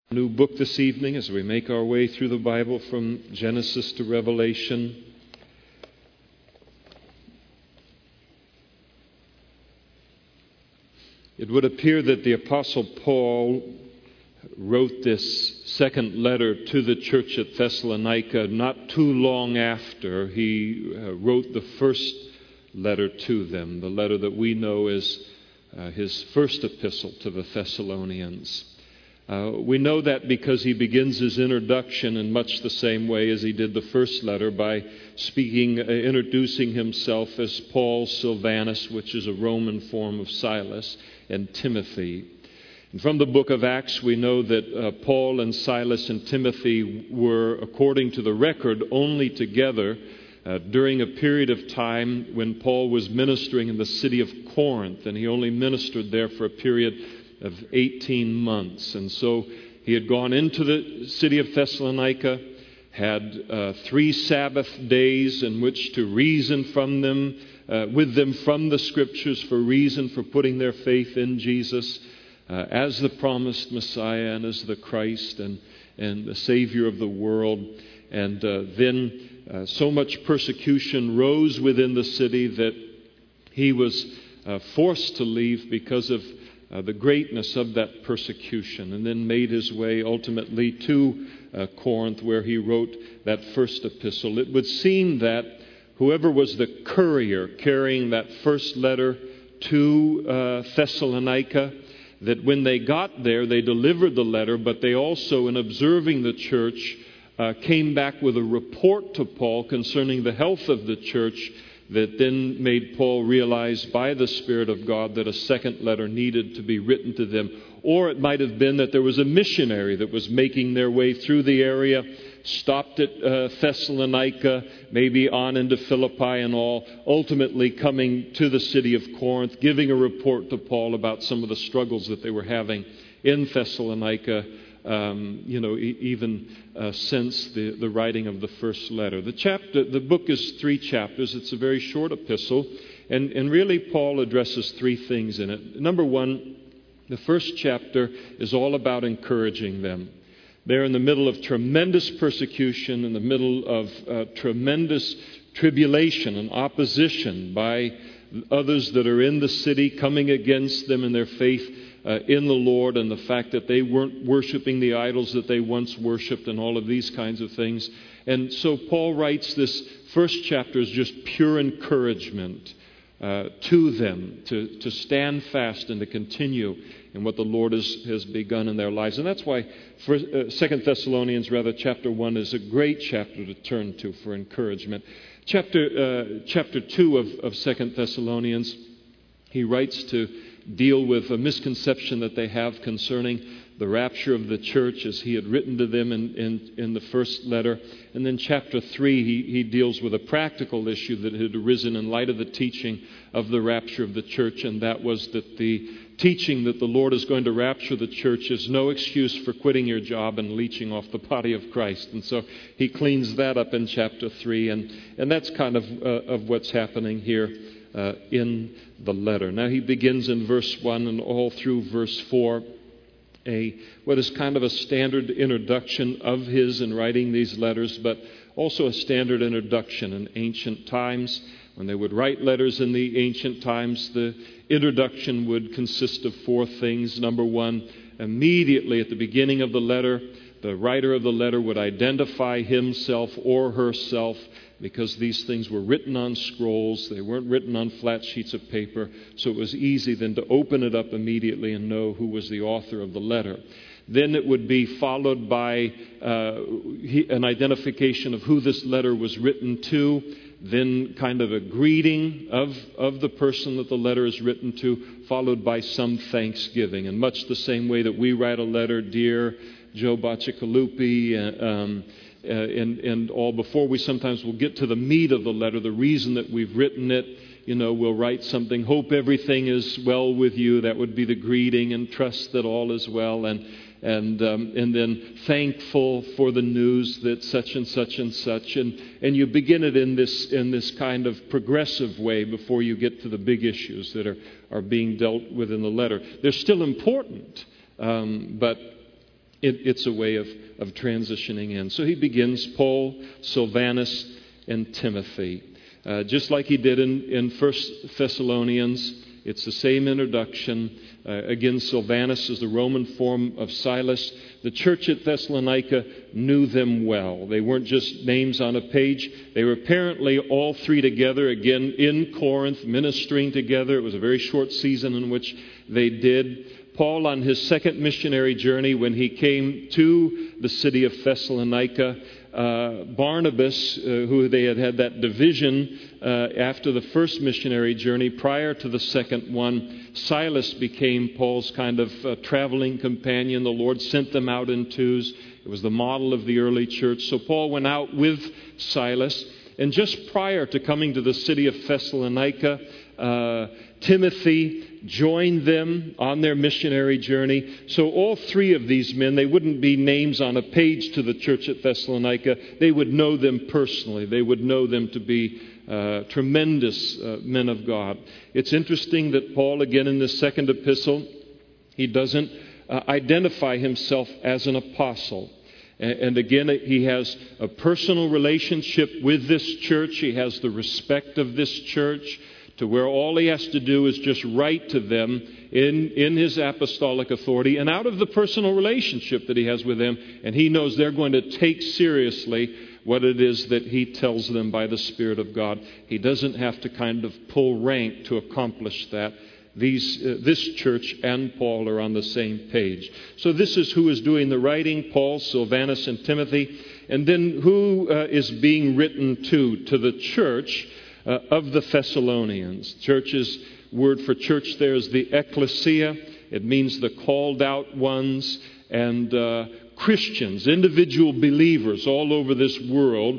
New book this evening as we make our way through the Bible from Genesis to Revelation. It would appear that the Apostle Paul wrote this second letter to the church at Thessalonica not too long after he wrote the first letter to them, the letter that we know as his first epistle to the Thessalonians. We know that because he begins his introduction in much the same way as he did the first letter by introducing himself as Paul Silvanus, which is a Roman form of Silas, and Timothy. And from the book of Acts, we know that Paul and Silas and Timothy were, according to the record, only together during a period of time when Paul was ministering in the city of Corinth, and he only ministered there for a period of 18 months. And so he had gone into the city of Thessalonica, had 3 Sabbath days in which to reason with them from the Scriptures for reason for putting their faith in Jesus as the promised Messiah and as the Christ and the Savior of the world. And then so much persecution rose within the city that he was forced to leave because of the greatness of that persecution, and then made his way ultimately to Corinth, where he wrote that first epistle. It would seem that whoever was the courier carrying that first letter to Thessalonica, that when they got there, they delivered the letter, but they also, in observing the church, came back with a report to Paul concerning the health of the church, that then made Paul realize by the Spirit of God that a second letter needed to be written to them. Or it might have been that there was a missionary that was making their way through the area, stopped at Thessalonica, maybe on into Philippi and all, ultimately coming to the city of Corinth, giving a report to Paul about some of the struggles that they were having in Thessalonica, even since the writing of the first letter. The book is 3 chapters. It's a very short epistle. And really Paul addresses 3 things in it. Number 1, the first chapter is all about encouraging them. They're in the middle of tremendous persecution, in the middle of tremendous tribulation and opposition by others that are in the city coming against them in their faith in the Lord, and the fact that they weren't worshiping the idols that they once worshiped and all of these kinds of things. And so Paul writes this first chapter as just pure encouragement to them to stand fast and to continue in what the Lord has begun in their lives. And that's why 2 Thessalonians, chapter 1 is a great chapter to turn to for encouragement. Chapter 2 of 2 Thessalonians, he writes to deal with a misconception that they have concerning the rapture of the church, as he had written to them in the first letter. And then chapter 3, he deals with a practical issue that had arisen in light of the teaching of the rapture of the church, and that was that the teaching that the Lord is going to rapture the church is no excuse for quitting your job and leeching off the body of Christ. And so he cleans that up in chapter 3, and that's kind of what's happening here in the letter. Now he begins in verse 1 and all through verse 4, what is kind of a standard introduction of his in writing these letters, but also a standard introduction in ancient times. When they would write letters in the ancient times, the introduction would consist of 4 things. Number 1, immediately at the beginning of the letter, the writer of the letter would identify himself or herself, because these things were written on scrolls. They weren't written on flat sheets of paper, so it was easy then to open it up immediately and know who was the author of the letter. Then it would be followed by an identification of who this letter was written to, then kind of a greeting of the person that the letter is written to, followed by some thanksgiving. In much the same way that we write a letter, Dear Joe Bacigalupi, and all, before we sometimes will get to the meat of the letter, the reason that we've written it, we'll write something, hope everything is well with you. That would be the greeting, and trust that all is well, and then thankful for the news that such and such and such, and you begin it in this kind of progressive way before you get to the big issues that are being dealt with in the letter. They're still important, but It's a way of transitioning in. So he begins Paul, Silvanus, and Timothy. Just like he did in 1 Thessalonians, it's the same introduction. Again, Silvanus is the Roman form of Silas. The church at Thessalonica knew them well. They weren't just names on a page. They were apparently all three together, again, in Corinth, ministering together. It was a very short season in which they did. Paul, on his second missionary journey, when he came to the city of Thessalonica, Barnabas, who they had that division after the first missionary journey, prior to the second one, Silas became Paul's kind of traveling companion. The Lord sent them out in twos. It was the model of the early church. So Paul went out with Silas. And just prior to coming to the city of Thessalonica, Timothy joined them on their missionary journey. So all three of these men, they wouldn't be names on a page to the church at Thessalonica. They would know them personally. They would know them to be tremendous men of God. It's interesting that Paul, again in this second epistle, he doesn't identify himself as an apostle. And again, he has a personal relationship with this church. He has the respect of this church, to where all he has to do is just write to them in his apostolic authority and out of the personal relationship that he has with them. And he knows they're going to take seriously what it is that he tells them by the Spirit of God. He doesn't have to kind of pull rank to accomplish that. This church and Paul are on the same page. So this is who is doing the writing: Paul, Silvanus, and Timothy. And then who is being written to the church of the Thessalonians. Church's word for church there is the ecclesia. It means the called out ones. And Christians, individual believers all over this world,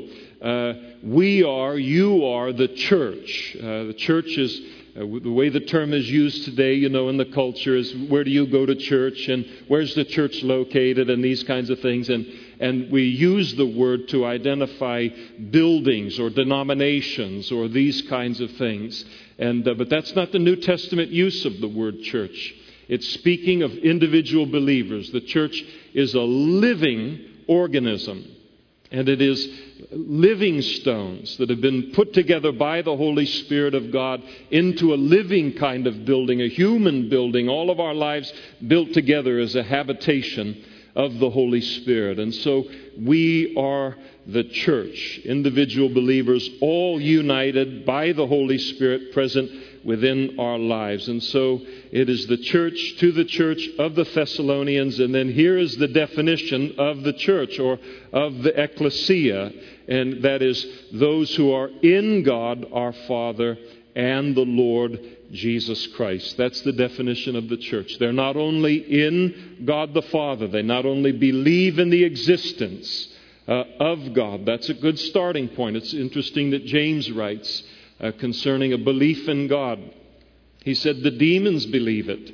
you are the church. The church is, the way the term is used today, in the culture, is where do you go to church and where's the church located and these kinds of things. And we use the word to identify buildings or denominations or these kinds of things. But that's not the New Testament use of the word church. It's speaking of individual believers. The church is a living organism. And it is living stones that have been put together by the Holy Spirit of God into a living kind of building, a human building, all of our lives built together as a habitation of the Holy Spirit. And so we are the church, individual believers, all united by the Holy Spirit present within our lives. And so it is the church to the church of the Thessalonians. And then here is the definition of the church, or of the ecclesia. And that is those who are in God our Father and the Lord Jesus Christ. That's the definition of the church. They're not only in God the Father. They not only believe in the existence of God. That's a good starting point. It's interesting that James writes concerning a belief in God. He said the demons believe it.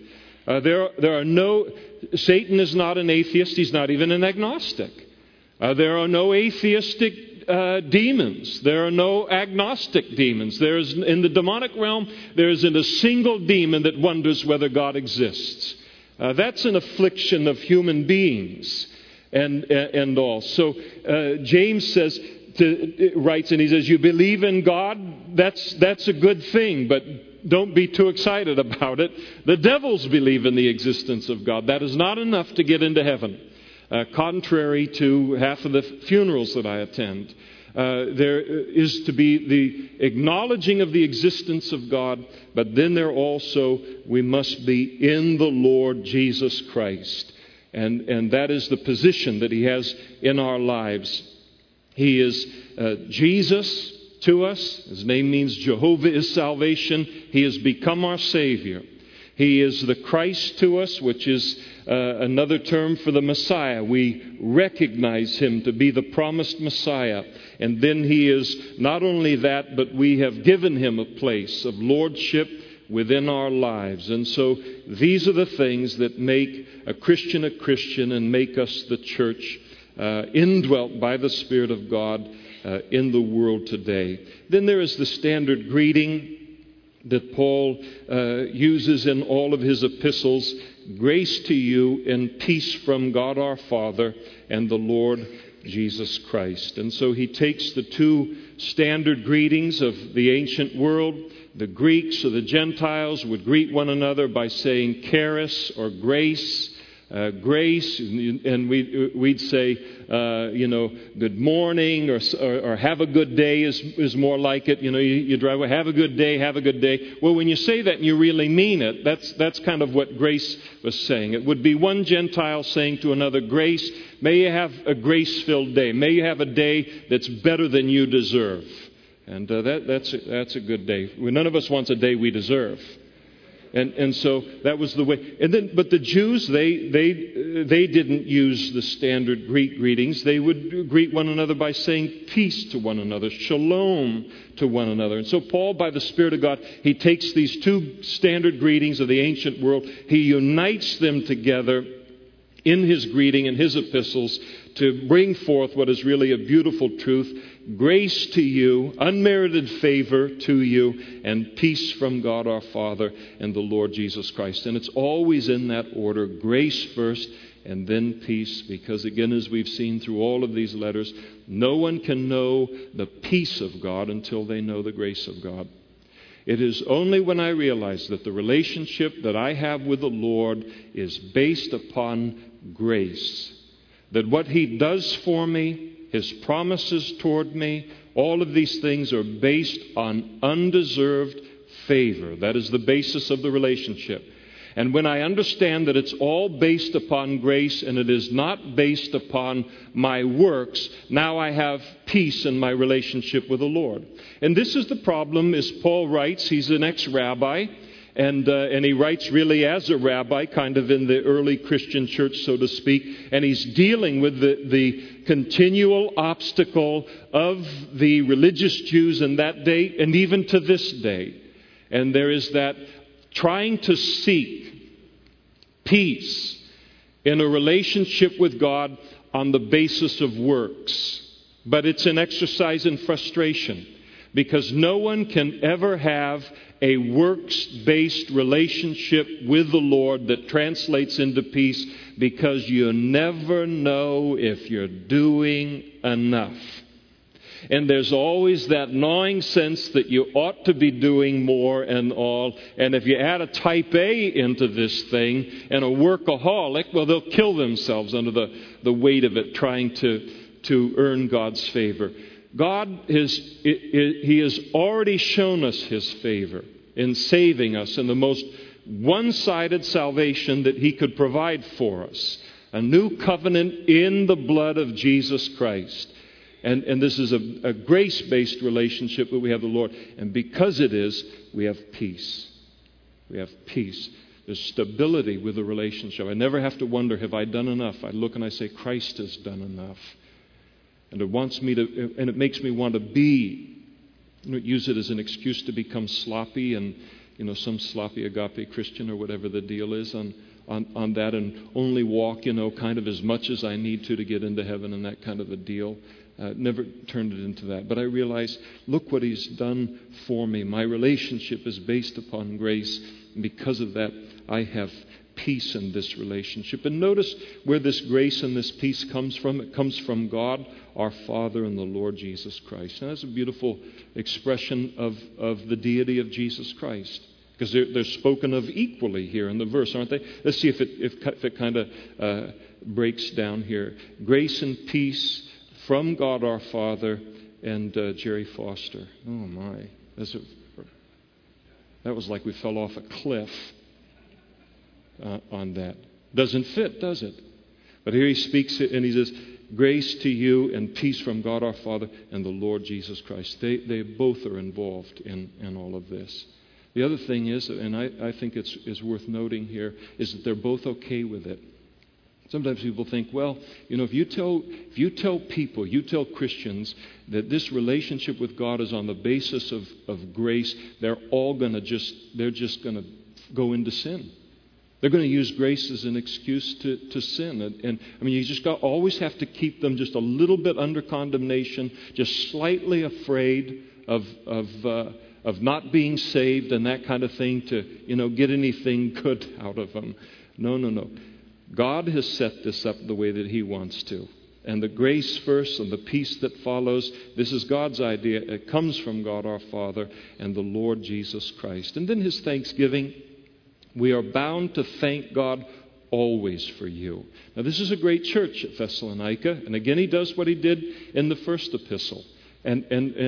Satan is not an atheist. He's not even an agnostic. There are no atheistic demons. There are no agnostic demons. In the demonic realm, there isn't a single demon that wonders whether God exists. That's an affliction of human beings and all. So James writes, and he says, you believe in God, that's a good thing, but don't be too excited about it. The devils believe in the existence of God. That is not enough to get into heaven. Contrary to half of the funerals that I attend. There is to be the acknowledging of the existence of God, but then we must be in the Lord Jesus Christ. And that is the position that He has in our lives. He is Jesus to us. His name means Jehovah is salvation. He has become our Savior. He is the Christ to us, which is another term for the Messiah. We recognize Him to be the promised Messiah. And then He is not only that, but we have given Him a place of lordship within our lives. And so these are the things that make a Christian and make us the church indwelt by the Spirit of God in the world today. Then there is the standard greeting that Paul uses in all of his epistles. grace to you and peace from God our Father and the Lord Jesus Christ. And so he takes the two standard greetings of the ancient world. The Greeks or the Gentiles would greet one another by saying charis or grace. Grace, and we'd say, good morning, or have a good day is more like it. You drive away, have a good day, have a good day. Well, when you say that and you really mean it, that's kind of what grace was saying. It would be one Gentile saying to another, grace, may you have a grace-filled day. May you have a day that's better than you deserve. And that's a good day. None of us wants a day we deserve. And so that was the way. But the Jews, they didn't use the standard Greek greetings. They would greet one another by saying peace to one another, shalom to one another. And so Paul, by the Spirit of God, he takes these two standard greetings of the ancient world, he unites them together in his greeting and his epistles to bring forth what is really a beautiful truth. Grace to you, unmerited favor to you, and peace from God our Father and the Lord Jesus Christ. And it's always in that order, grace first and then peace, because again, as we've seen through all of these letters, no one can know the peace of God until they know the grace of God. It is only when I realize that the relationship that I have with the Lord is based upon grace, that what He does for me, His promises toward me, all of these things are based on undeserved favor. That is the basis of the relationship. And when I understand that it's all based upon grace and it is not based upon my works, now I have peace in my relationship with the Lord. And this is the problem, as Paul writes. He's an ex-rabbi. And he writes really as a rabbi, kind of in the early Christian church, so to speak. And he's dealing with the continual obstacle of the religious Jews in that day and even to this day. And there is that trying to seek peace in a relationship with God on the basis of works. But it's an exercise in frustration, because no one can ever have a works-based relationship with the Lord that translates into peace, because you never know if you're doing enough. And there's always that gnawing sense that you ought to be doing more and all. And if you add a type A into this thing and a workaholic, well, they'll kill themselves under the weight of it, trying to earn God's favor. God He has already shown us His favor in saving us in the most one-sided salvation that He could provide for us. A new covenant in the blood of Jesus Christ. And this is a grace-based relationship that we have with the Lord. And because it is, we have peace. We have peace. There's stability with the relationship. I never have to wonder, have I done enough? I look and I say, Christ has done enough. And it makes me want to be, use it as an excuse to become sloppy and, some sloppy agape Christian or whatever the deal is on that, and only walk, kind of as much as I need to get into heaven and that kind of a deal. Never turned it into that. But I realize, look what He's done for me. My relationship is based upon grace. And because of that, I have peace in this relationship. And notice where this grace and this peace comes from. It comes from God, our Father, and the Lord Jesus Christ. And that's a beautiful expression of the deity of Jesus Christ, because they're spoken of equally here in the verse, aren't they? Let's see if it kind of breaks down here. Grace and peace from God our Father and Jerry Foster. Oh my. That was like we fell off a cliff on that. Doesn't fit, does it? But here he speaks it and he says, grace to you and peace from God our Father and the Lord Jesus Christ. They both are involved in all of this. The other thing is, and I think it's worth noting here, is that they're both okay with it. Sometimes people think, well, if you tell people, you tell Christians that this relationship with God is on the basis of grace, they're just going to go into sin. They're going to use grace as an excuse to sin. And you just always have to keep them just a little bit under condemnation, just slightly afraid of not being saved and that kind of thing to, get anything good out of them. No, no, no. God has set this up the way that He wants to. And the grace first and the peace that follows, this is God's idea. It comes from God our Father and the Lord Jesus Christ. And then His thanksgiving, we are bound to thank God always for you. Now, this is a great church at Thessalonica. And again, he does what he did in the first epistle. And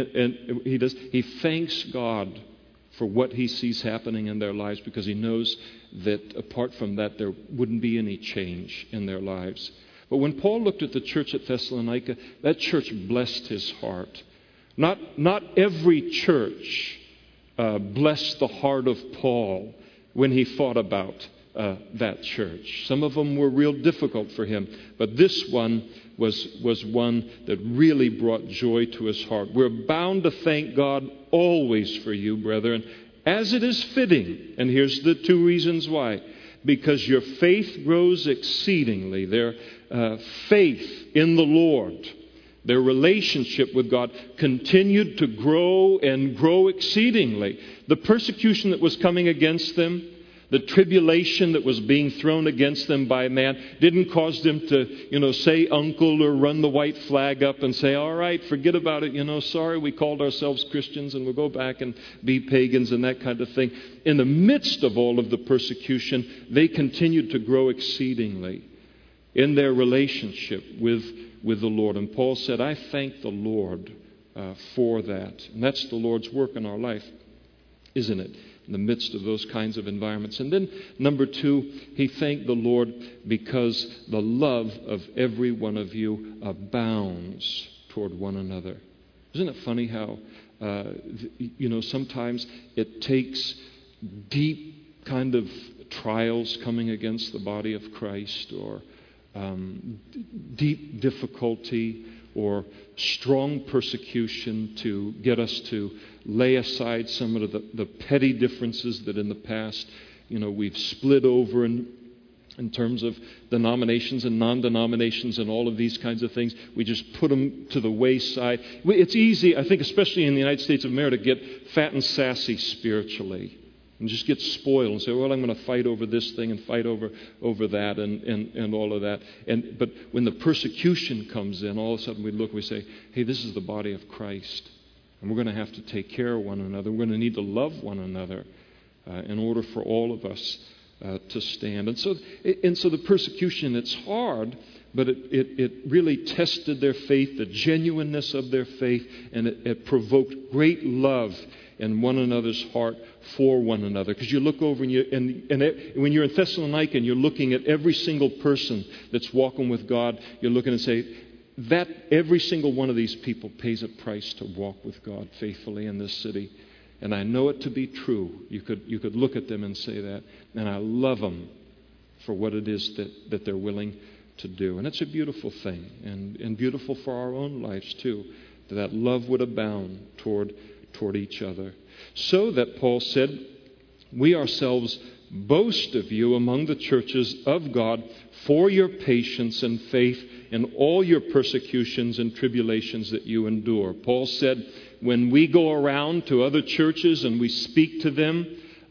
he thanks God for what he sees happening in their lives, because he knows that apart from that, there wouldn't be any change in their lives. But when Paul looked at the church at Thessalonica, that church blessed his heart. Not every church blessed the heart of Paul when he thought about that church. Some of them were real difficult for him, but this one was one that really brought joy to his heart. We're bound to thank God always for you, brethren, as it is fitting. And here's the two reasons why. Because your faith grows exceedingly. Their faith in the Lord, their relationship with God continued to grow and grow exceedingly. The persecution that was coming against them, the tribulation that was being thrown against them by man, didn't cause them to, say uncle or run the white flag up and say, all right, forget about it. Sorry, we called ourselves Christians and we'll go back and be pagans and that kind of thing. In the midst of all of the persecution, they continued to grow exceedingly in their relationship with the Lord. And Paul said, I thank the Lord for that. And that's the Lord's work in our life, isn't it? In the midst of those kinds of environments. And then, number two, he thanked the Lord because the love of every one of you abounds toward one another. Isn't it funny how, sometimes it takes deep kind of trials coming against the body of Christ, or deep difficulty, or strong persecution to get us to lay aside some of the petty differences that in the past, we've split over in terms of denominations and non-denominations and all of these kinds of things. We just put them to the wayside. It's easy, I think, especially in the United States of America, to get fat and sassy spiritually and just get spoiled and say, well, I'm going to fight over this thing and fight over that and all of that. But when the persecution comes in, all of a sudden we look and we say, hey, this is the body of Christ. And we're going to have to take care of one another. We're going to need to love one another in order for all of us to stand. And so the persecution, it's hard, but it really tested their faith, the genuineness of their faith, and it provoked great love in one another's heart for one another. Because you look over and when you're in Thessalonica and you're looking at every single person that's walking with God, you're looking and say, that every single one of these people pays a price to walk with God faithfully in this city. And I know it to be true. You could look at them and say that. And I love them for what it is that they're willing to do. And it's a beautiful thing. And beautiful for our own lives too. That love would abound toward each other. So that Paul said, we ourselves boast of you among the churches of God for your patience and faith in all your persecutions and tribulations that you endure. Paul said, when we go around to other churches and we speak to them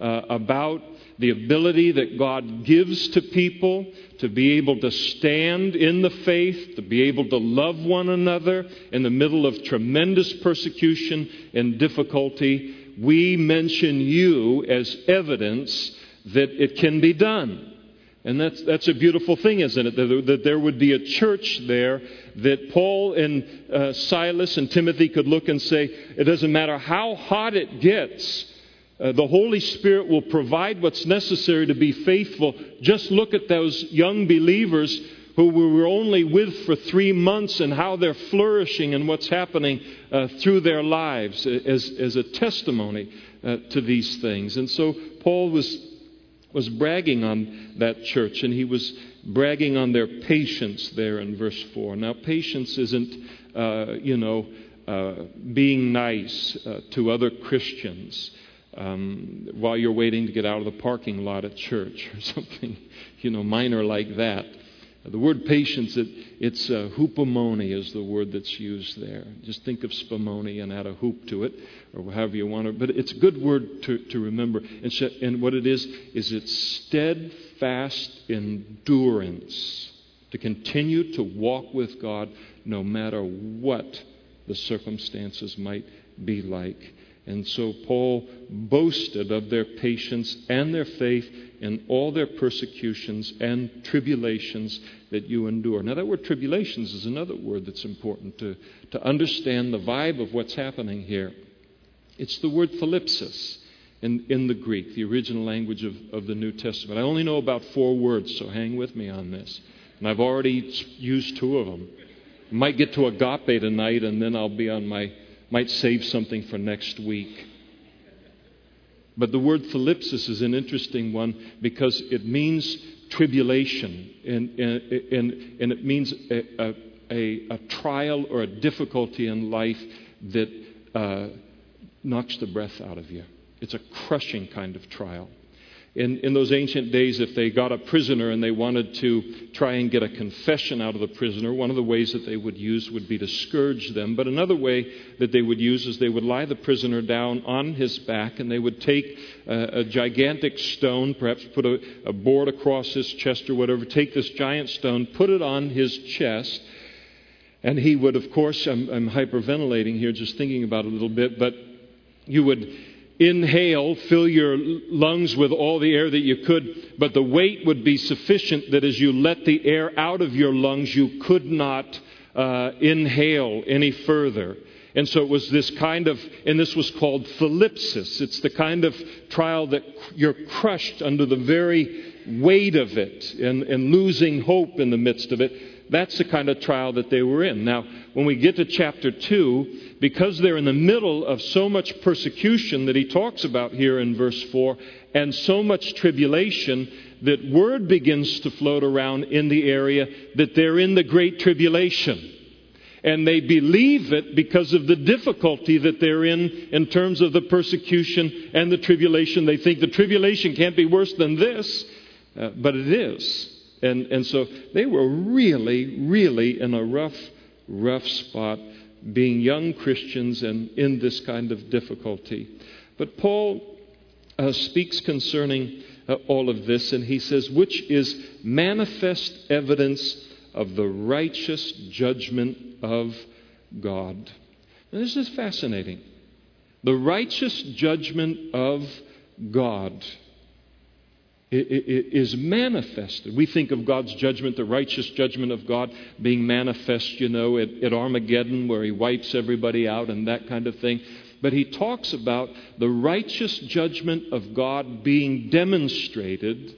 about the ability that God gives to people to be able to stand in the faith, to be able to love one another in the middle of tremendous persecution and difficulty, we mention you as evidence that it can be done. And that's a beautiful thing, isn't it? That there would be a church there that Paul and Silas and Timothy could look and say, it doesn't matter how hot it gets, the Holy Spirit will provide what's necessary to be faithful. Just look at those young believers who we were only with for 3 months and how they're flourishing and what's happening through their lives as a testimony to these things. And so Paul was bragging on that church, and he was bragging on their patience there in verse 4. Now, patience isn't, being nice to other Christians while you're waiting to get out of the parking lot at church or something, minor like that. The word patience, it's hupomone is the word that's used there. Just think of spumoni and add a hoop to it, or however you want to. But it's a good word to remember. And what it is it's steadfast endurance to continue to walk with God no matter what the circumstances might be like. And so Paul boasted of their patience and their faith in all their persecutions and tribulations that you endure. Now that word tribulations is another word that's important to understand the vibe of what's happening here. It's the word thalipsis in the Greek, the original language of the New Testament. I only know about 4 words, so hang with me on this. And I've already used 2 of them. I might get to agape tonight, and then I'll be on might save something for next week. But the word thalipsis is an interesting one because it means tribulation, and it means a trial or a difficulty in life that knocks the breath out of you. It's a crushing kind of trial. In those ancient days, if they got a prisoner and they wanted to try and get a confession out of the prisoner, one of the ways that they would use would be to scourge them. But another way that they would use is they would lie the prisoner down on his back, and they would take a gigantic stone, perhaps put a board across his chest or whatever, take this giant stone, put it on his chest, and he would, of course, I'm hyperventilating here just thinking about it a little bit, but you would inhale, fill your lungs with all the air that you could, but the weight would be sufficient that as you let the air out of your lungs, you could not inhale any further. And so it was this kind of, and this was called thalipsis. It's the kind of trial that you're crushed under the very weight of it and losing hope in the midst of it. That's the kind of trial that they were in. Now, when we get to chapter 2, because they're in the middle of so much persecution that he talks about here in verse 4, and so much tribulation, that word begins to float around in the area that they're in the great tribulation. And they believe it because of the difficulty that they're in terms of the persecution and the tribulation. They think the tribulation can't be worse than this, but it is. And so they were really in a rough spot, being young Christians and in this kind of difficulty. But Paul speaks concerning all of this, and he says, which is manifest evidence of the righteous judgment of God. Now, this is fascinating. The righteous judgment of God is manifested. We think of God's judgment, the righteous judgment of God, being manifest, at Armageddon, where He wipes everybody out and that kind of thing. But he talks about the righteous judgment of God being demonstrated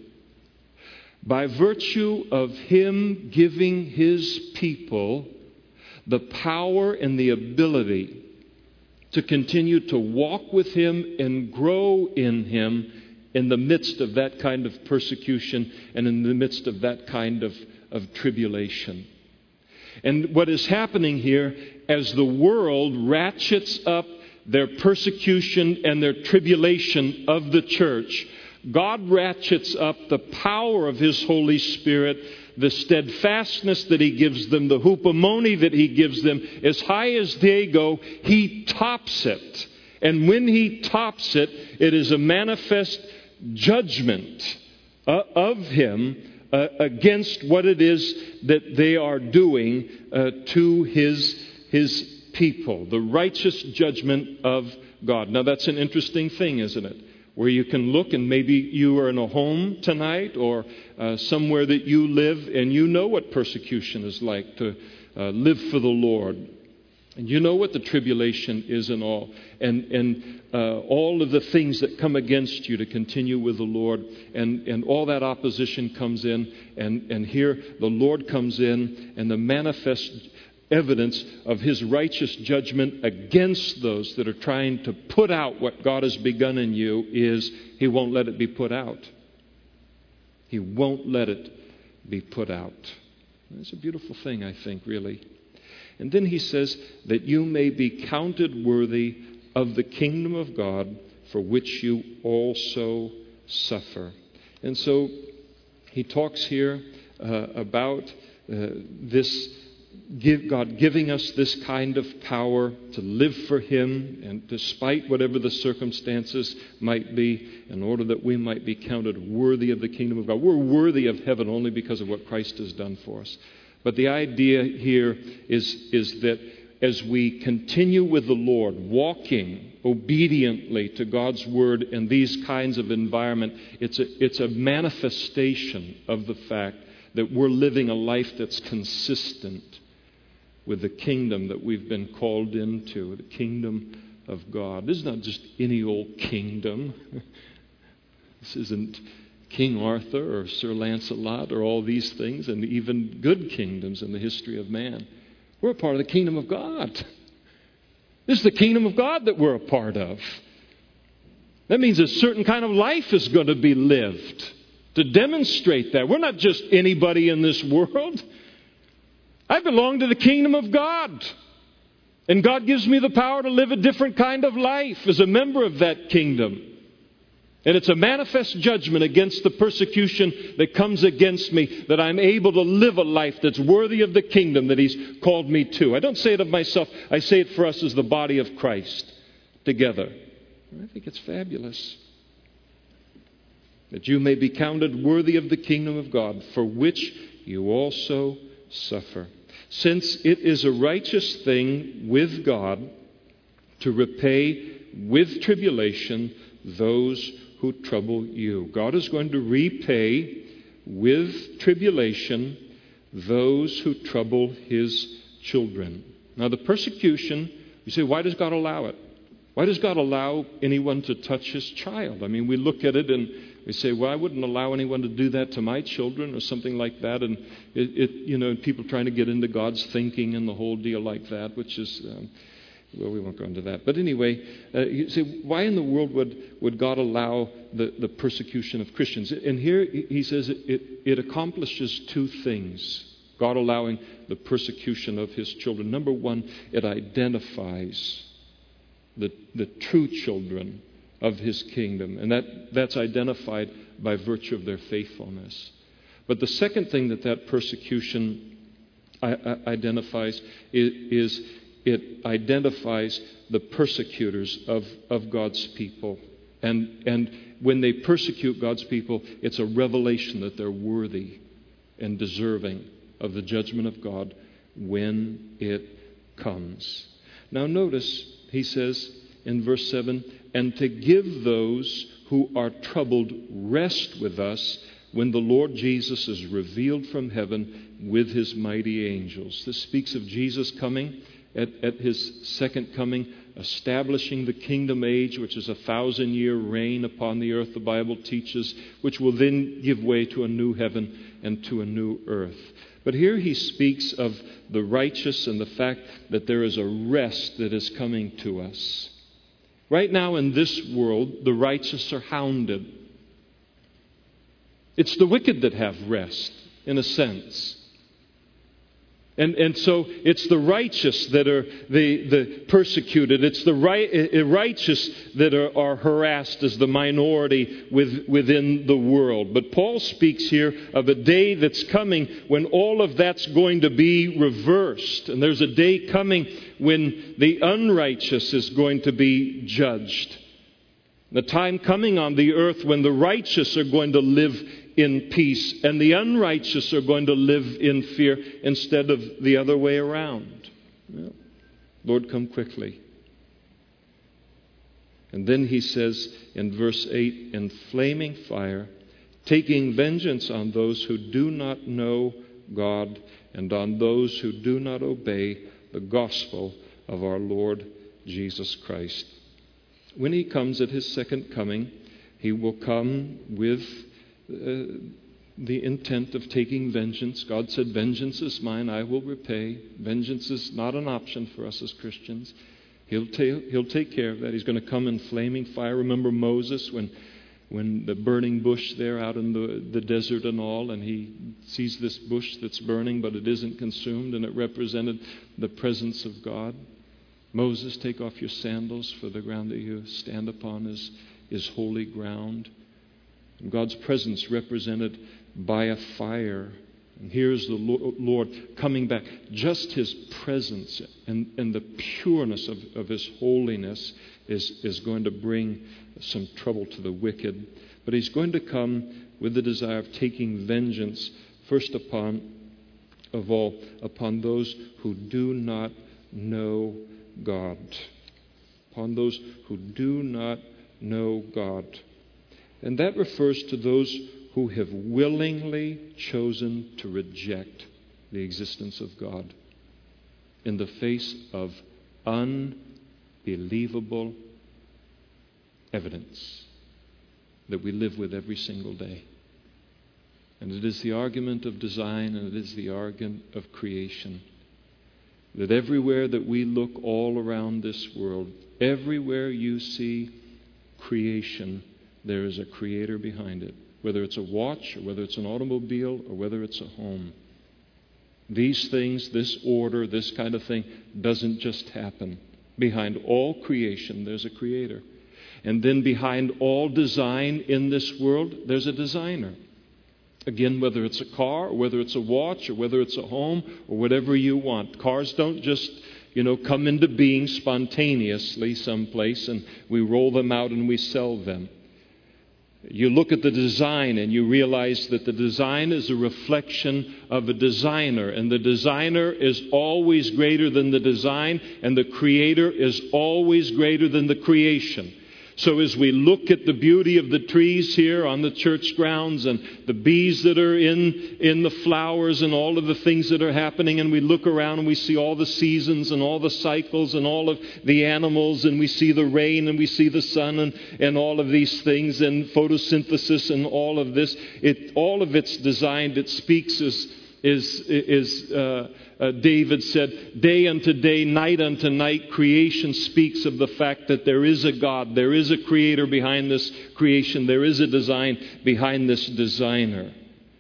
by virtue of Him giving His people the power and the ability to continue to walk with Him and grow in Him in the midst of that kind of persecution and in the midst of that kind of tribulation. And what is happening here, as the world ratchets up their persecution and their tribulation of the church, God ratchets up the power of His Holy Spirit, the steadfastness that He gives them, the hupomone that He gives them. As high as they go, He tops it. And when He tops it, it is a manifest judgment of Him against what it is that they are doing to His people. The righteous judgment of God. Now that's an interesting thing, isn't it? Where you can look, and maybe you are in a home tonight or somewhere that you live, and you know what persecution is like to live for the Lord. And you know what the tribulation is and all. And all of the things that come against you to continue with the Lord. And all that opposition comes in. And here the Lord comes in, and the manifest evidence of His righteous judgment against those that are trying to put out what God has begun in you is He won't let it be put out. He won't let it be put out. It's a beautiful thing, I think, really. And then he says that you may be counted worthy of the kingdom of God, for which you also suffer. And so he talks here about God giving us this kind of power to live for Him, and despite whatever the circumstances might be, in order that we might be counted worthy of the kingdom of God. We're worthy of heaven only because of what Christ has done for us. But the idea here is that as we continue with the Lord, walking obediently to God's Word in these kinds of environment, it's a manifestation of the fact that we're living a life that's consistent with the kingdom that we've been called into, the kingdom of God. This is not just any old kingdom. This isn't King Arthur or Sir Lancelot or all these things, and even good kingdoms in the history of man. We're a part of the kingdom of God. This is the kingdom of God that we're a part of. That means a certain kind of life is going to be lived to demonstrate that. We're not just anybody in this world. I belong to the kingdom of God. And God gives me the power to live a different kind of life as a member of that kingdom. And it's a manifest judgment against the persecution that comes against me, that I'm able to live a life that's worthy of the kingdom that He's called me to. I don't say it of myself. I say it for us as the body of Christ together. I think it's fabulous. That you may be counted worthy of the kingdom of God, for which you also suffer. Since it is a righteous thing with God to repay with tribulation those who trouble you. God is going to repay with tribulation those who trouble His children. Now the persecution, you say, why does God allow it? Why does God allow anyone to touch His child? I mean, we look at it and we say, well, I wouldn't allow anyone to do that to my children or something like that. And people trying to get into God's thinking and the whole deal like that, which is, well, we won't go into that. But anyway, you say, why in the world would God allow the persecution of Christians? And here he says it accomplishes two things. God allowing the persecution of His children. Number one, it identifies the true children of His kingdom. And that's identified by virtue of their faithfulness. But the second thing that persecution identifies is it identifies the persecutors of God's people. And when they persecute God's people, it's a revelation that they're worthy and deserving of the judgment of God when it comes. Now notice, he says in verse 7, and to give those who are troubled rest with us when the Lord Jesus is revealed from heaven with His mighty angels. This speaks of Jesus coming at His second coming, establishing the kingdom age, which is a 1,000-year reign upon the earth, the Bible teaches, which will then give way to a new heaven and to a new earth. But here he speaks of the righteous and the fact that there is a rest that is coming to us. Right now in this world, the righteous are hounded. It's the wicked that have rest, in a sense. And so it's the righteous that are the persecuted. It's the righteous that are harassed as the minority within the world. But Paul speaks here of a day that's coming when all of that's going to be reversed. And there's a day coming when the unrighteous is going to be judged. The time coming on the earth when the righteous are going to live in peace and the unrighteous are going to live in fear instead of the other way around. Well, Lord, come quickly. And then he says in verse 8, in flaming fire, taking vengeance on those who do not know God and on those who do not obey the gospel of our Lord Jesus Christ. When He comes at His second coming, He will come with the intent of taking vengeance. God said, vengeance is mine, I will repay. Vengeance is not an option for us as Christians. He'll take care of that. He's going to come in flaming fire. Remember Moses when the burning bush there out in the desert and all, and he sees this bush that's burning, but it isn't consumed, and it represented the presence of God. Moses, take off your sandals, for the ground that you stand upon is holy ground. And God's presence represented by a fire. And here's the Lord coming back. Just His presence and the pureness of His holiness is going to bring some trouble to the wicked. But He's going to come with the desire of taking vengeance, first upon those who do not know God. Upon those who do not know God. And that refers to those who have willingly chosen to reject the existence of God in the face of unbelievable evidence that we live with every single day. And it is the argument of design, and it is the argument of creation, that everywhere that we look all around this world, everywhere you see creation, there is a creator behind it. Whether it's a watch, or whether it's an automobile, or whether it's a home. These things, this order, this kind of thing, doesn't just happen. Behind all creation, there's a creator. And then behind all design in this world, there's a designer. Again, whether it's a car, or whether it's a watch, or whether it's a home, or whatever you want. Cars don't just, come into being spontaneously someplace, and we roll them out and we sell them. You look at the design and you realize that the design is a reflection of a designer. And the designer is always greater than the design, and the creator is always greater than the creation. So as we look at the beauty of the trees here on the church grounds, and the bees that are in the flowers, and all of the things that are happening, and we look around and we see all the seasons and all the cycles and all of the animals, and we see the rain and we see the sun and all of these things, and photosynthesis and all of this, all of it's designed. It speaks David said, day unto day, night unto night, creation speaks of the fact that there is a God, there is a creator behind this creation, there is a design behind this designer.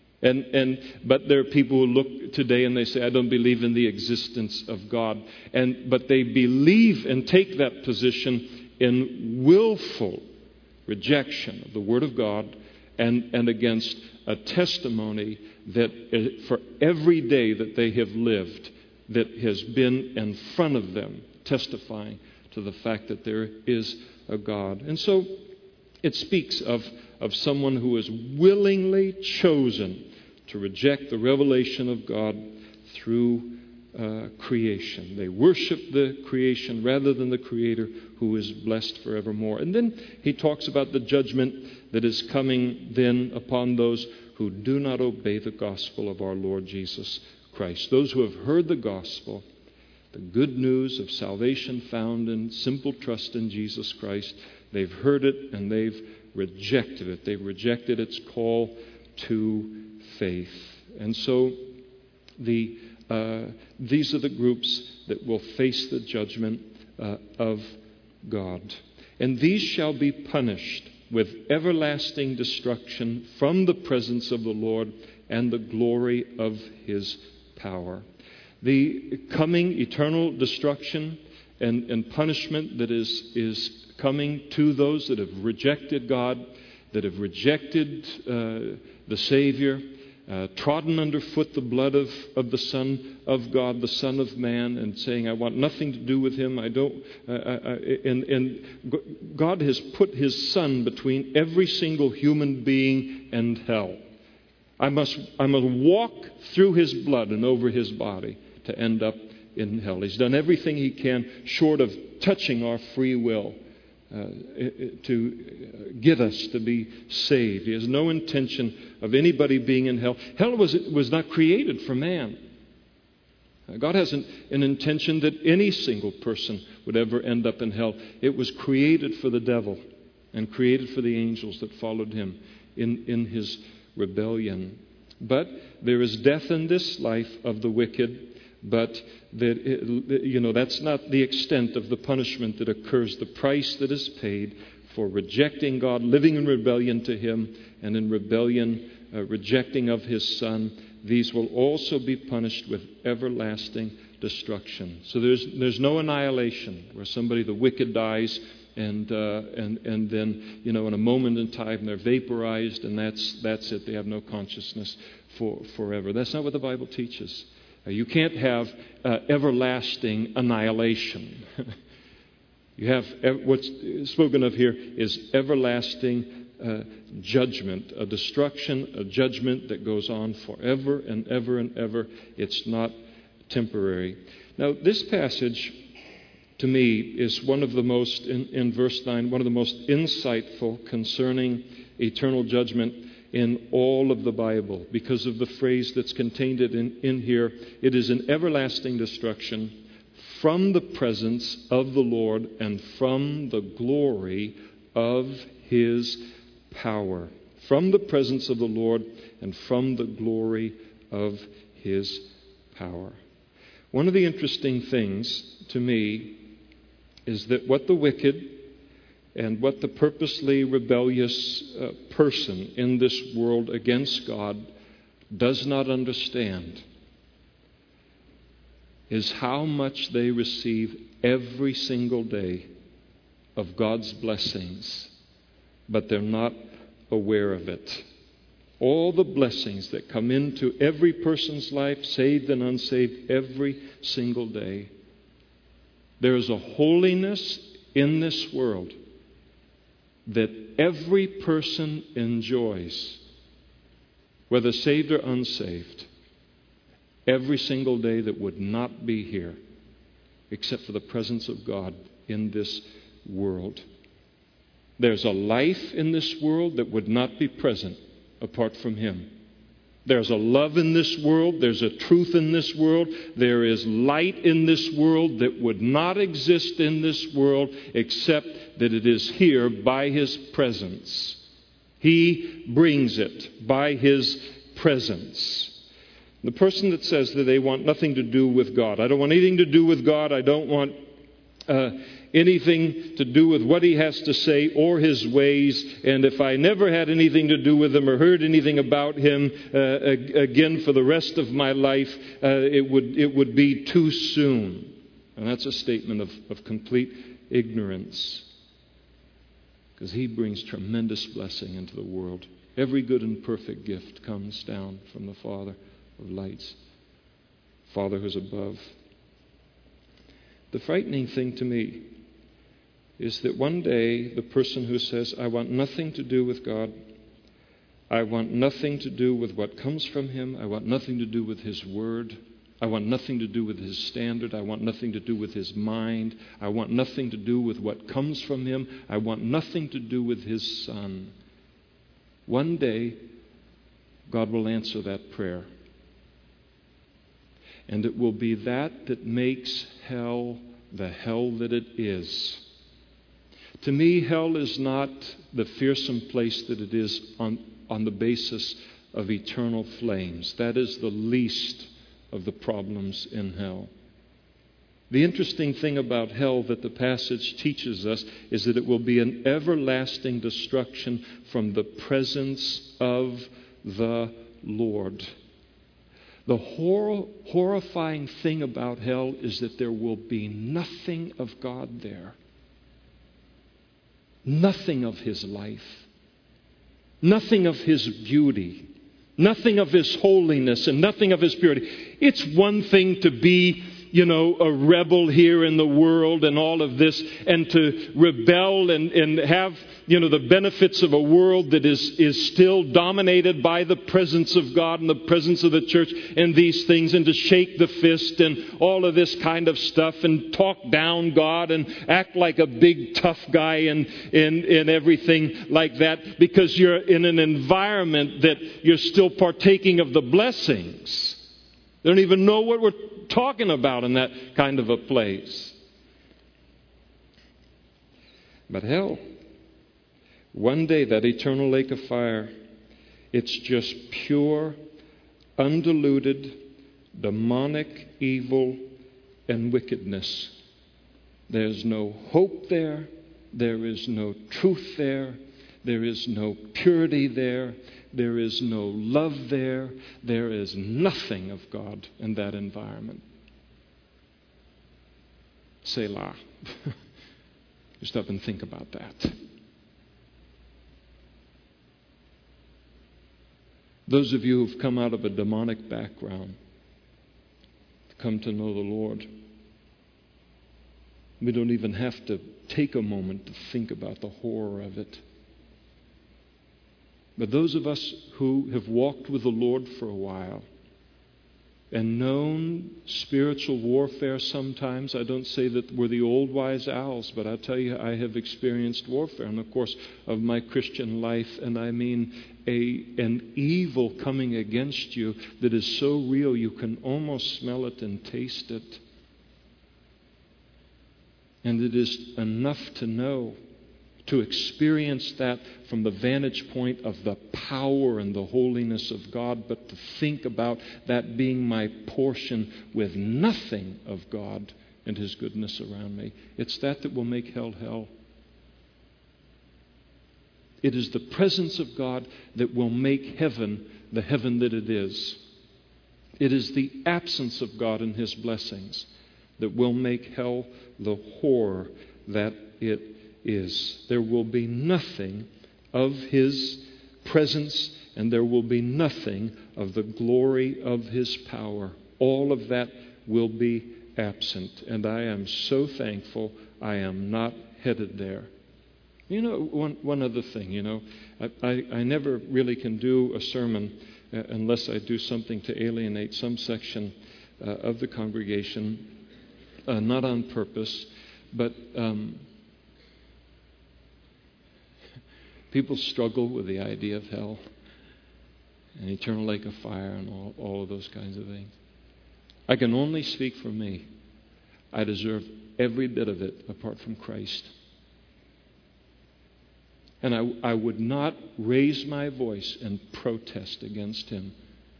But there are people who look today and they say, I don't believe in the existence of God. But they believe and take that position in willful rejection of the Word of God and against a testimony that for every day that they have lived, that has been in front of them, testifying to the fact that there is a God. And so it speaks of someone who has willingly chosen to reject the revelation of God through creation. They worship the creation rather than the Creator, who is blessed forevermore. And then he talks about the judgment that is coming then upon those who do not obey the gospel of our Lord Jesus Christ. Those who have heard the gospel, the good news of salvation found in simple trust in Jesus Christ, they've heard it and they've rejected it. They've rejected its call to faith. And so these are the groups that will face the judgment of God. And these shall be punished with everlasting destruction from the presence of the Lord and the glory of His power. The coming eternal destruction and punishment that is coming to those that have rejected God, that have rejected the Savior, trodden underfoot the blood of the Son of God, the Son of Man, and saying, I want nothing to do with Him. And God has put His Son between every single human being and hell. I must walk through His blood and over His body to end up in hell. He's done everything He can, short of touching our free will, to get us to be saved. He has no intention of anybody being in hell. Hell was not created for man. God hasn't an intention that any single person would ever end up in hell. It was created for the devil and created for the angels that followed him in his rebellion. But there is death in this life of the wicked. But that's not the extent of the punishment that occurs. The price that is paid for rejecting God, living in rebellion to Him, and in rebellion, rejecting of His Son, these will also be punished with everlasting destruction. So there's no annihilation where the wicked dies and then in a moment in time they're vaporized and that's it. They have no consciousness forever. That's not what the Bible teaches. You can't have everlasting annihilation. You have what's spoken of here is everlasting judgment, a destruction, a judgment that goes on forever and ever and ever. It's not temporary. Now, this passage, to me, is one of the most, in verse 9, one of the most insightful concerning eternal judgment in all of the Bible, because of the phrase that's contained in here. It is an everlasting destruction from the presence of the Lord and from the glory of His power. From the presence of the Lord and from the glory of His power. One of the interesting things to me is that what the wicked and what the purposely rebellious person in this world against God does not understand is how much they receive every single day of God's blessings, but they're not aware of it. All the blessings that come into every person's life, saved and unsaved, every single day. There is a holiness in this world that every person enjoys, whether saved or unsaved, every single day that would not be here except for the presence of God in this world. There's a life in this world that would not be present apart from Him. There's a love in this world. There's a truth in this world. There is light in this world that would not exist in this world except that it is here by His presence. He brings it by His presence. The person that says that they want nothing to do with God. I don't want anything to do with God. I don't want anything to do with what He has to say or His ways. And if I never had anything to do with Him or heard anything about Him again for the rest of my life, it would be too soon. And that's a statement of complete ignorance. Because He brings tremendous blessing into the world. Every good and perfect gift comes down from the Father of lights, Father who's above. The frightening thing to me is that one day the person who says, I want nothing to do with God, I want nothing to do with what comes from Him, I want nothing to do with His Word, I want nothing to do with His standard, I want nothing to do with His mind, I want nothing to do with what comes from Him, I want nothing to do with His Son. One day, God will answer that prayer. And it will be that makes hell the hell that it is. To me, hell is not the fearsome place that it is on the basis of eternal flames. That is the least of the problems in hell. The interesting thing about hell that the passage teaches us is that it will be an everlasting destruction from the presence of the Lord. The horrifying thing about hell is that there will be nothing of God there. Nothing of His life. Nothing of His beauty. Nothing of His holiness and nothing of His purity. It's one thing to be, a rebel here in the world and all of this, and to rebel and have, the benefits of a world that is still dominated by the presence of God and the presence of the church and these things, and to shake the fist and all of this kind of stuff and talk down God and act like a big tough guy and everything like that, because you're in an environment that you're still partaking of the blessings. They don't even know what we're talking about in that kind of a place. But hell, one day that eternal lake of fire, it's just pure, undiluted, demonic evil and wickedness. There's no hope there. There is no truth there. There is no purity there. There is no love there. There is nothing of God in that environment. Selah. You stop and think about that. Those of you who've come out of a demonic background, come to know the Lord. We don't even have to take a moment to think about the horror of it. But those of us who have walked with the Lord for a while and known spiritual warfare sometimes, I don't say that we're the old wise owls, but I tell you, I have experienced warfare in the course of my Christian life, and I mean an evil coming against you that is so real you can almost smell it and taste it. And it is enough to know, to experience that from the vantage point of the power and the holiness of God, but to think about that being my portion with nothing of God and His goodness around me. It's that will make hell hell. It is the presence of God that will make heaven the heaven that it is. It is the absence of God and His blessings that will make hell the horror that it is. There will be nothing of His presence, and there will be nothing of the glory of His power. All of that will be absent. And I am so thankful I am not headed there. You know, one other thing, I never really can do a sermon unless I do something to alienate some section of the congregation, not on purpose, but people struggle with the idea of hell and eternal lake of fire and all of those kinds of things. I can only speak for me. I deserve every bit of it apart from Christ. And I would not raise my voice and protest against Him.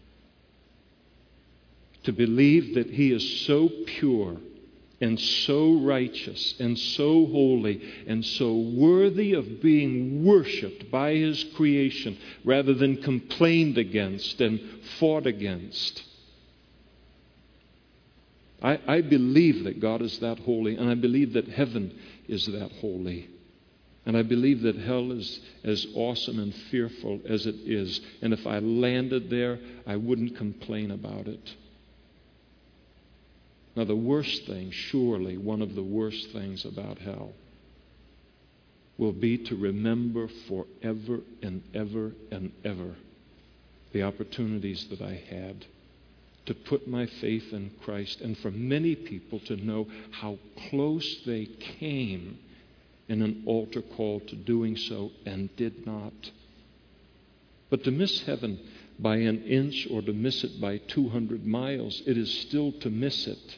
To believe that He is so pure and so righteous and so holy and so worthy of being worshipped by His creation rather than complained against and fought against. I believe that God is that holy, and I believe that heaven is that holy. And I believe that hell is as awesome and fearful as it is. And if I landed there, I wouldn't complain about it. Now, the worst thing, surely one of the worst things about hell, will be to remember forever and ever and ever the opportunities that I had to put my faith in Christ, and for many people to know how close they came in an altar call to doing so and did not. But to miss heaven by an inch or to miss it by 200 miles, it is still to miss it.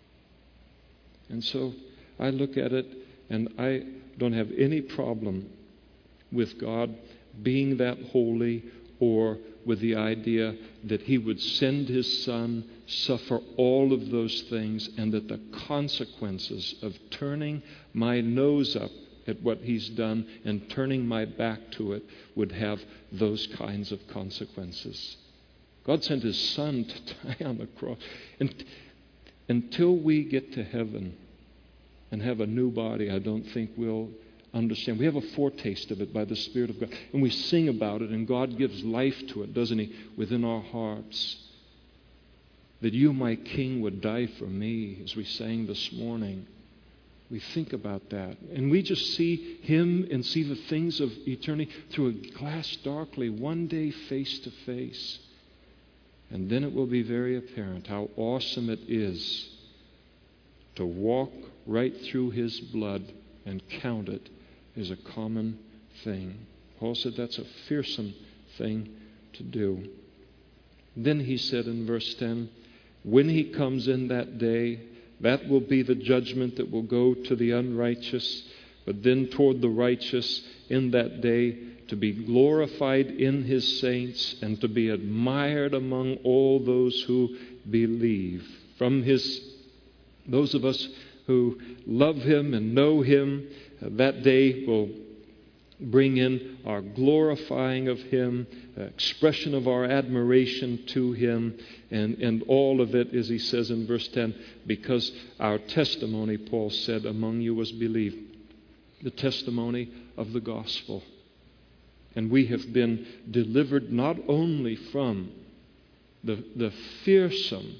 And so I look at it and I don't have any problem with God being that holy, or with the idea that He would send His Son, suffer all of those things, and that the consequences of turning my nose up at what He's done and turning my back to it would have those kinds of consequences. God sent His Son to die on the cross. And until we get to heaven and have a new body, I don't think we'll understand. We have a foretaste of it by the Spirit of God. And we sing about it, and God gives life to it, doesn't He, within our hearts. That You, my King, would die for me, as we sang this morning. We think about that. And we just see Him and see the things of eternity through a glass darkly, one day face to face. And then it will be very apparent how awesome it is to walk right through His blood and count it as a common thing. Paul said that's a fearsome thing to do. Then he said in verse 10, when He comes in that day, that will be the judgment that will go to the unrighteous, but then toward the righteous in that day, to be glorified in His saints and to be admired among all those who believe. From those of us who love Him and know Him, that day will bring in our glorifying of Him, expression of our admiration to Him, and all of it, as he says in verse 10, because our testimony, Paul said, among you was believed. The testimony of the gospel. And we have been delivered not only from the fearsome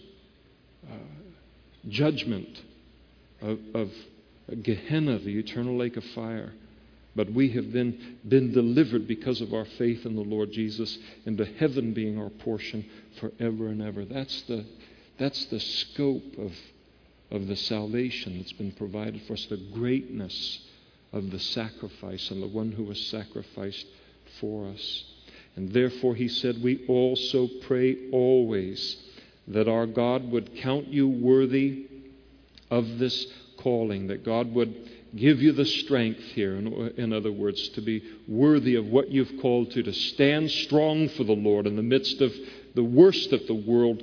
judgment of Gehenna, the eternal lake of fire, but we have been delivered because of our faith in the Lord Jesus into heaven being our portion forever and ever. That's the scope of the salvation that's been provided for us, the greatness of the sacrifice and the one who was sacrificed for us. And therefore, he said, we also pray always that our God would count you worthy of this calling, that God would give you the strength here, in other words, to be worthy of what you've called to stand strong for the Lord in the midst of the worst that the world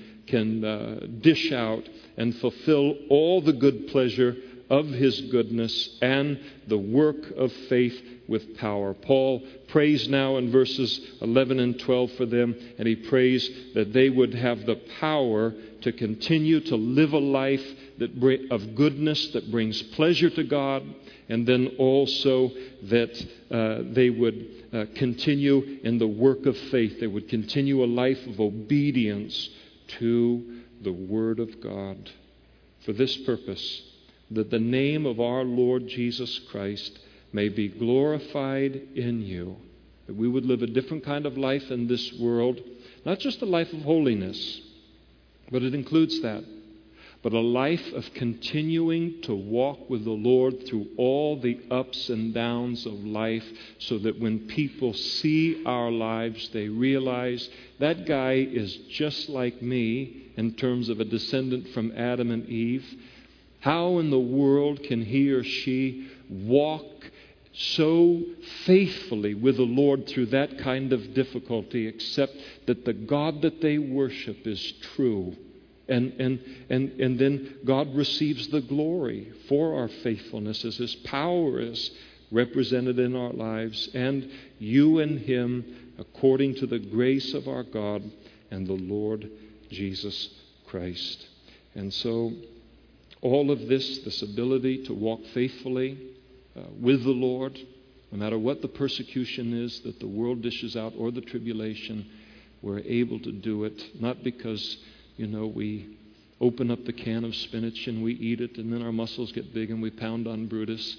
can dish out, and fulfill all the good pleasure of His goodness and the work of faith with power. Paul prays now in verses 11 and 12 for them, and he prays that they would have the power to continue to live a life of goodness that brings pleasure to God, and then also that they would continue in the work of faith. They would continue a life of obedience to the Word of God. For this purpose, that the name of our Lord Jesus Christ may be glorified in you, that we would live a different kind of life in this world, not just a life of holiness, but it includes that, but a life of continuing to walk with the Lord through all the ups and downs of life, so that when people see our lives, they realize that guy is just like me in terms of a descendant from Adam and Eve. How in the world can he or she walk so faithfully with the Lord through that kind of difficulty, except that the God that they worship is true? And then God receives the glory for our faithfulness as His power is represented in our lives. And you and Him, according to the grace of our God and the Lord Jesus Christ. And so all of this ability to walk faithfully with the Lord, no matter what the persecution is that the world dishes out or the tribulation, we're able to do it, not because we open up the can of spinach and we eat it and then our muscles get big and we pound on Brutus,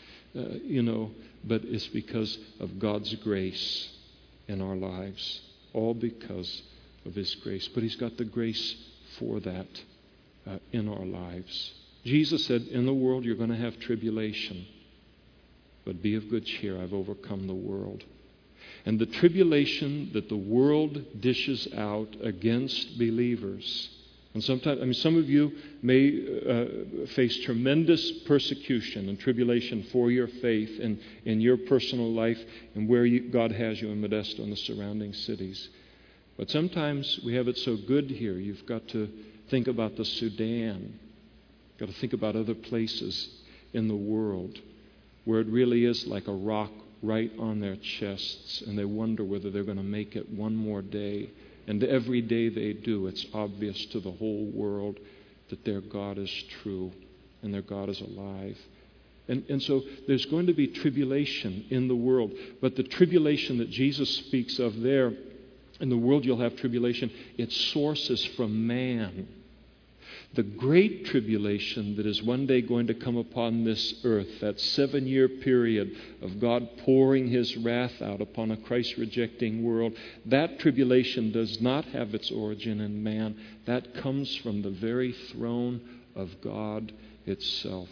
but it's because of God's grace in our lives, all because of His grace. But He's got the grace for that in our lives. Jesus said, in the world you're going to have tribulation, but be of good cheer, I've overcome the world. And the tribulation that the world dishes out against believers, and sometimes, some of you may face tremendous persecution and tribulation for your faith and in your personal life and where God has you in Modesto and the surrounding cities. But sometimes we have it so good here. You've got to think about the Sudan. You've got to think about other places in the world where it really is like a rock right on their chests, and they wonder whether they're going to make it one more day. And every day they do, it's obvious to the whole world that their God is true and their God is alive. And so there's going to be tribulation in the world. But the tribulation that Jesus speaks of there, in the world you'll have tribulation, its source is from man. The great tribulation that is one day going to come upon this earth, that 7-year period of God pouring His wrath out upon a Christ-rejecting world, that tribulation does not have its origin in man. That comes from the very throne of God itself.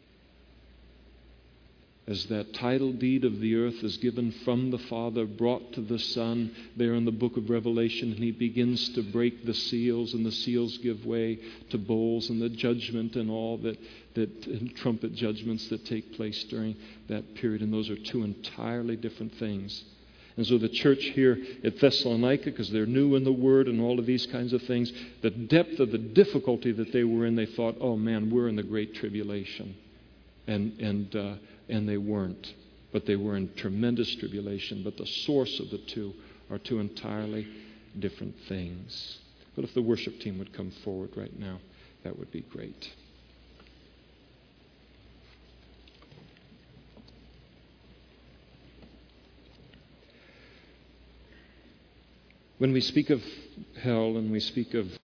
As that title deed of the earth is given from the Father, brought to the Son, there in the book of Revelation, and He begins to break the seals, and the seals give way to bowls, and the judgment and all that and trumpet judgments that take place during that period. And those are two entirely different things. And so the church here at Thessalonica, because they're new in the Word and all of these kinds of things, the depth of the difficulty that they were in, they thought, oh man, we're in the great tribulation. And they weren't. But they were in tremendous tribulation. But the source of the two are two entirely different things. But if the worship team would come forward right now, that would be great. When we speak of hell and we speak of